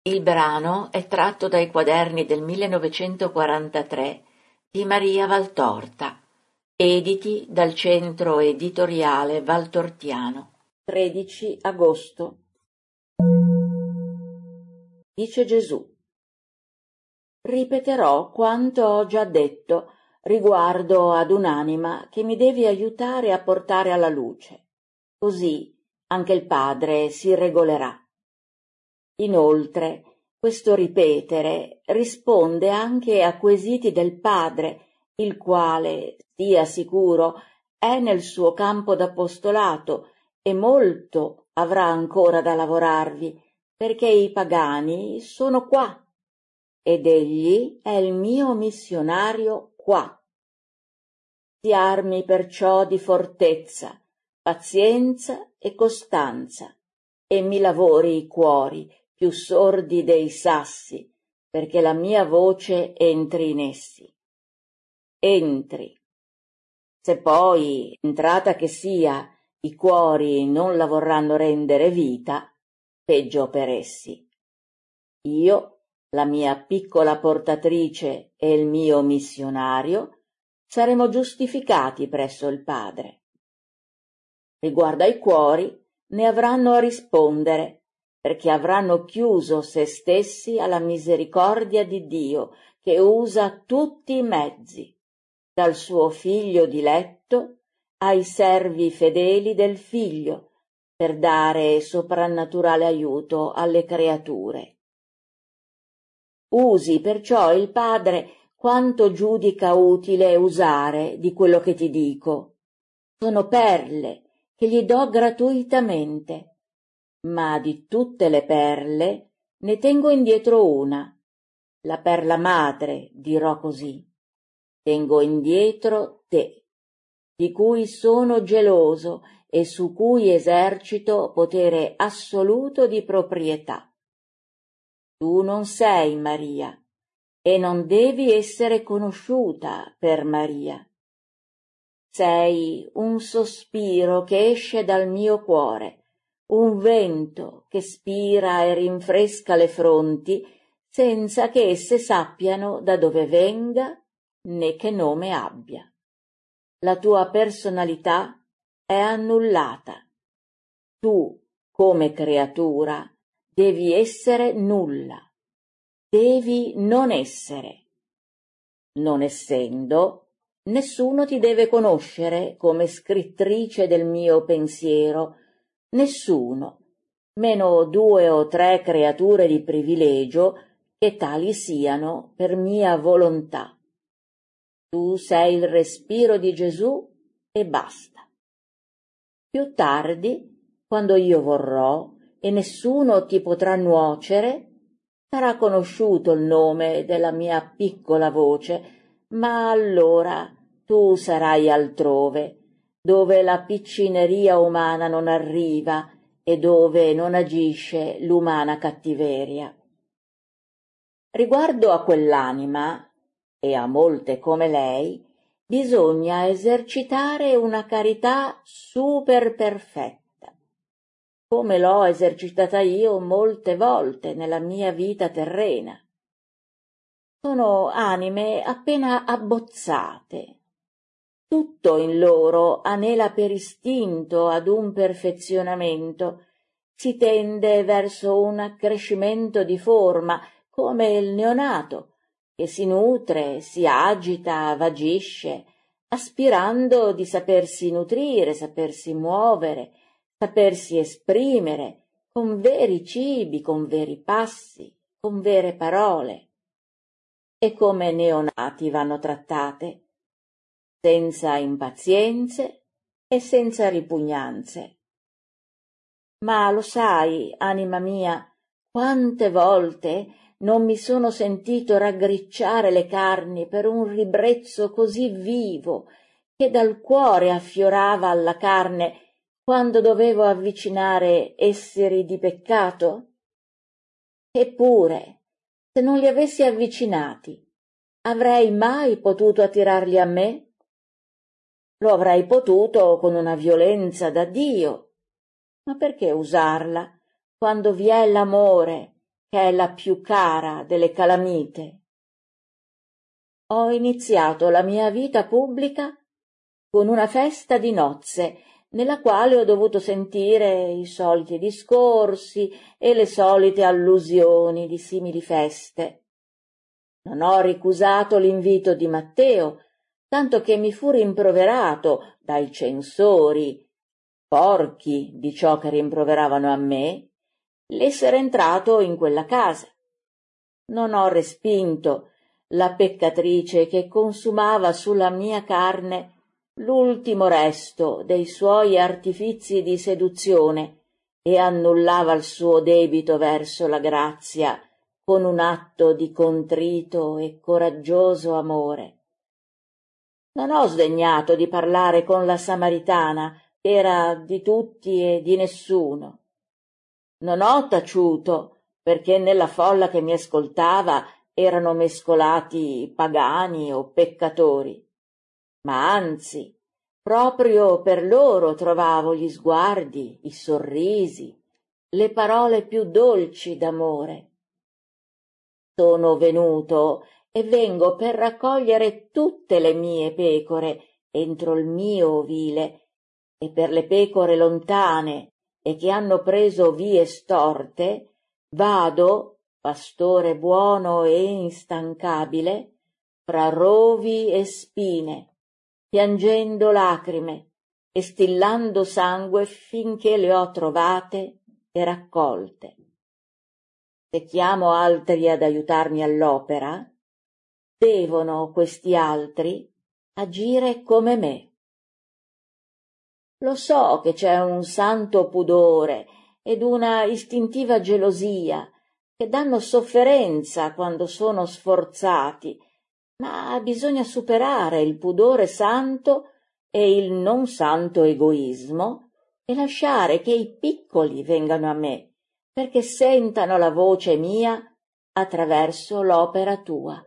Il brano è tratto dai quaderni del 1943 di Maria Valtorta, editi dal Centro Editoriale Valtortiano. 13 agosto. Dice Gesù: ripeterò quanto ho già detto riguardo ad un'anima che mi deve aiutare a portare alla luce. Così anche il Padre si regolerà. Inoltre, questo ripetere risponde anche a quesiti del Padre, il quale, stia sicuro, è nel suo campo d'apostolato e molto avrà ancora da lavorarvi, perché i pagani sono qua ed egli è il mio missionario qua. Si armi perciò di fortezza, pazienza e costanza, e mi lavori i cuori più sordi dei sassi, perché la mia voce entri in essi. Entri. Se poi, entrata che sia, i cuori non la vorranno rendere vita, peggio per essi. Io, la mia piccola portatrice e il mio missionario, saremo giustificati presso il Padre. Riguardo ai cuori, ne avranno a rispondere, perché avranno chiuso se stessi alla misericordia di Dio, che usa tutti i mezzi, dal suo Figlio diletto ai servi fedeli del Figlio, per dare soprannaturale aiuto alle creature. Usi perciò il Padre quanto giudica utile usare di quello che ti dico. Sono perle che gli do gratuitamente, ma di tutte le perle ne tengo indietro una, la perla madre, dirò così. Tengo indietro te, di cui sono geloso e su cui esercito potere assoluto di proprietà. Tu non sei Maria e non devi essere conosciuta per Maria. Sei un sospiro che esce dal mio cuore, un vento che spira e rinfresca le fronti senza che esse sappiano da dove venga né che nome abbia. La tua personalità è annullata. Tu, come creatura, devi essere nulla. Devi non essere. Non essendo, nessuno ti deve conoscere come scrittrice del mio pensiero, nessuno, meno 2 o 3 creature di privilegio che tali siano per mia volontà. Tu sei il respiro di Gesù e basta. Più tardi, quando io vorrò e nessuno ti potrà nuocere, sarà conosciuto il nome della mia piccola voce, ma allora tu sarai altrove, dove la piccineria umana non arriva e dove non agisce l'umana cattiveria. Riguardo a quell'anima, e a molte come lei, bisogna esercitare una carità super perfetta, come l'ho esercitata io molte volte nella mia vita terrena. Sono anime appena abbozzate. Tutto in loro anela per istinto ad un perfezionamento, si tende verso un accrescimento di forma, come il neonato, che si nutre, si agita, vagisce, aspirando di sapersi nutrire, sapersi muovere, sapersi esprimere, con veri cibi, con veri passi, con vere parole. E come neonati vanno trattate, senza impazienze e senza ripugnanze. Ma lo sai, anima mia, quante volte non mi sono sentito raggricciare le carni per un ribrezzo così vivo che dal cuore affiorava alla carne quando dovevo avvicinare esseri di peccato? Eppure, se non li avessi avvicinati, avrei mai potuto attirarli a me? Lo avrei potuto con una violenza da Dio, ma perché usarla quando vi è l'amore che è la più cara delle calamite. Ho iniziato la mia vita pubblica con una festa di nozze, nella quale ho dovuto sentire i soliti discorsi e le solite allusioni di simili feste. Non ho ricusato l'invito di Matteo, tanto che mi fu rimproverato dai censori, porchi di ciò che rimproveravano a me, l'essere entrato in quella casa. Non ho respinto la peccatrice che consumava sulla mia carne l'ultimo resto dei suoi artifizi di seduzione e annullava il suo debito verso la grazia con un atto di contrito e coraggioso amore. Non ho sdegnato di parlare con la Samaritana, che era di tutti e di nessuno. Non ho taciuto, perché nella folla che mi ascoltava erano mescolati pagani o peccatori, ma anzi, proprio per loro trovavo gli sguardi, i sorrisi, le parole più dolci d'amore. Sono venuto e vengo per raccogliere tutte le mie pecore entro il mio ovile, e per le pecore lontane e che hanno preso vie storte, vado, pastore buono e instancabile, fra rovi e spine, piangendo lacrime e stillando sangue finché le ho trovate e raccolte. Se chiamo altri ad aiutarmi all'opera, devono questi altri agire come me. Lo so che c'è un santo pudore ed una istintiva gelosia che danno sofferenza quando sono sforzati, ma bisogna superare il pudore santo e il non santo egoismo e lasciare che i piccoli vengano a me, perché sentano la voce mia attraverso l'opera tua.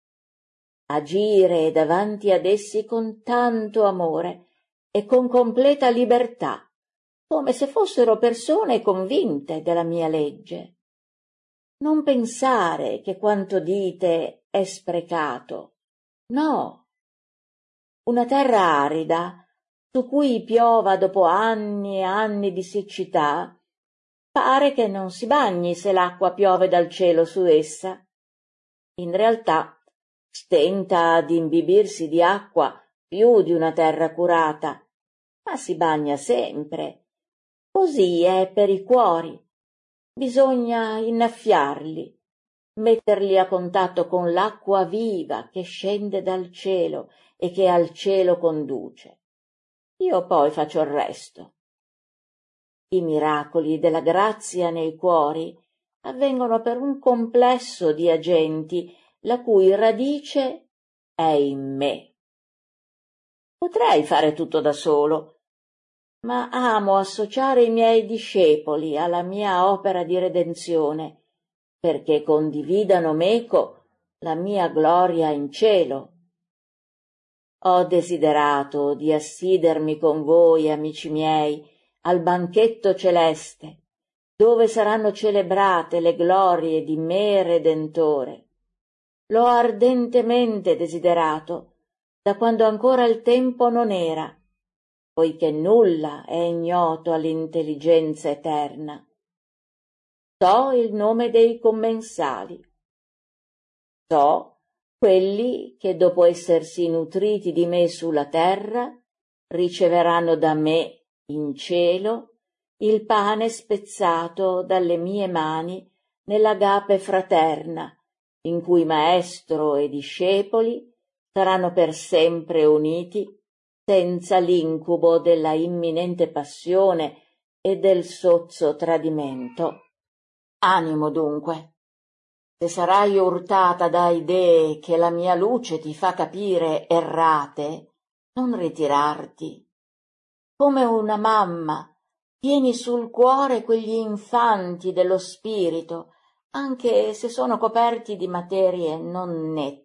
Agire davanti ad essi con tanto amore e con completa libertà, come se fossero persone convinte della mia legge. Non pensare che quanto dite è sprecato. No. Una terra arida, su cui piova dopo anni e anni di siccità, pare che non si bagni se l'acqua piove dal cielo su essa. In realtà stenta ad imbibirsi di acqua più di una terra curata, ma si bagna sempre. Così è per i cuori. Bisogna innaffiarli, metterli a contatto con l'acqua viva che scende dal cielo e che al cielo conduce. Io poi faccio il resto. I miracoli della grazia nei cuori avvengono per un complesso di agenti la cui radice è in me. Potrei fare tutto da solo, ma amo associare i miei discepoli alla mia opera di redenzione, perché condividano meco la mia gloria in cielo. Ho desiderato di assidermi con voi, amici miei, al banchetto celeste, dove saranno celebrate le glorie di me Redentore. L'ho ardentemente desiderato, da quando ancora il tempo non era, poiché nulla è ignoto all'intelligenza eterna. So il nome dei commensali. So quelli che dopo essersi nutriti di me sulla terra riceveranno da me in cielo il pane spezzato dalle mie mani nell'agape fraterna, in cui maestro e discepoli saranno per sempre uniti senza l'incubo della imminente passione e del sozzo tradimento. Animo dunque, se sarai urtata da idee che la mia luce ti fa capire errate, non ritirarti. Come una mamma, tieni sul cuore quegli infanti dello spirito, anche se sono coperti di materie non nette.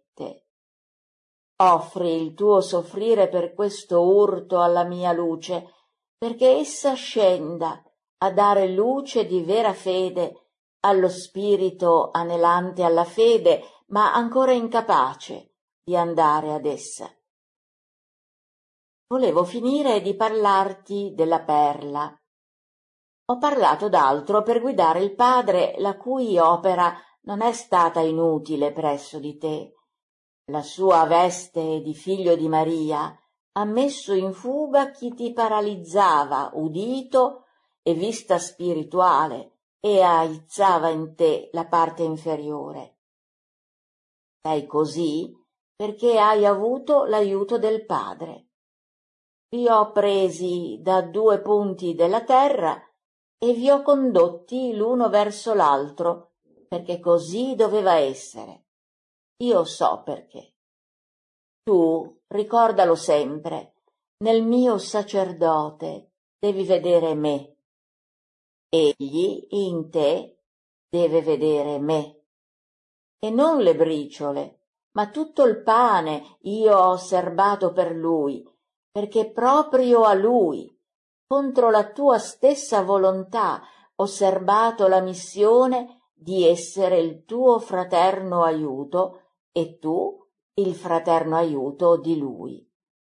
Offri il tuo soffrire per questo urto alla mia luce, perché essa scenda a dare luce di vera fede allo spirito anelante alla fede, ma ancora incapace di andare ad essa. Volevo finire di parlarti della perla. Ho parlato d'altro per guidare il padre, la cui opera non è stata inutile presso di te. La sua veste di figlio di Maria ha messo in fuga chi ti paralizzava, udito e vista spirituale, e aizzava in te la parte inferiore. Sei così perché hai avuto l'aiuto del Padre. Vi ho presi da 2 punti della terra e vi ho condotti l'uno verso l'altro, perché così doveva essere. Io so perché. Tu, ricordalo sempre, nel mio sacerdote devi vedere me. Egli in te deve vedere me. E non le briciole, ma tutto il pane io ho serbato per lui, perché proprio a lui, contro la tua stessa volontà, ho serbato la missione di essere il tuo fraterno aiuto e tu il fraterno aiuto di lui.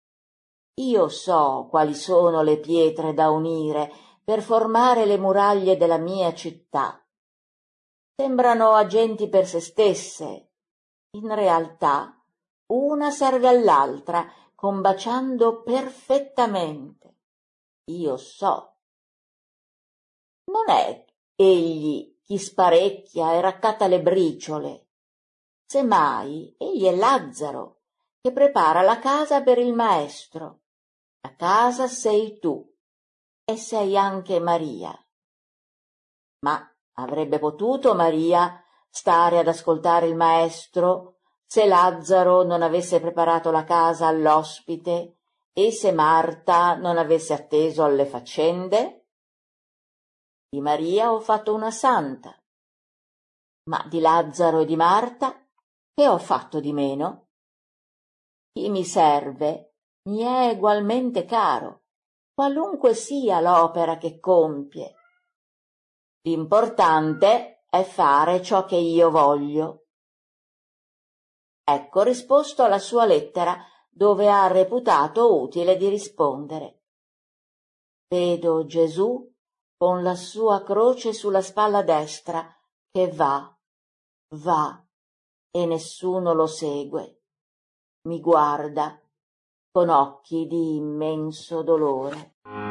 Io so quali sono le pietre da unire per formare le muraglie della mia città. Sembrano agenti per se stesse. In realtà, una serve all'altra, combaciando perfettamente. Io so. Non è egli chi sparecchia e raccatta le briciole. Semmai, egli è Lazzaro, che prepara la casa per il maestro. La casa sei tu, e sei anche Maria. Ma avrebbe potuto Maria stare ad ascoltare il maestro se Lazzaro non avesse preparato la casa all'ospite e se Marta non avesse atteso alle faccende? Di Maria ho fatto una santa, ma di Lazzaro e di Marta che ho fatto di meno? Chi mi serve mi è egualmente caro, qualunque sia l'opera che compie. L'importante è fare ciò che io voglio. Ecco risposto alla sua lettera, dove ha reputato utile di rispondere. Vedo Gesù con la sua croce sulla spalla destra, che va, e nessuno lo segue. Mi guarda con occhi di immenso dolore.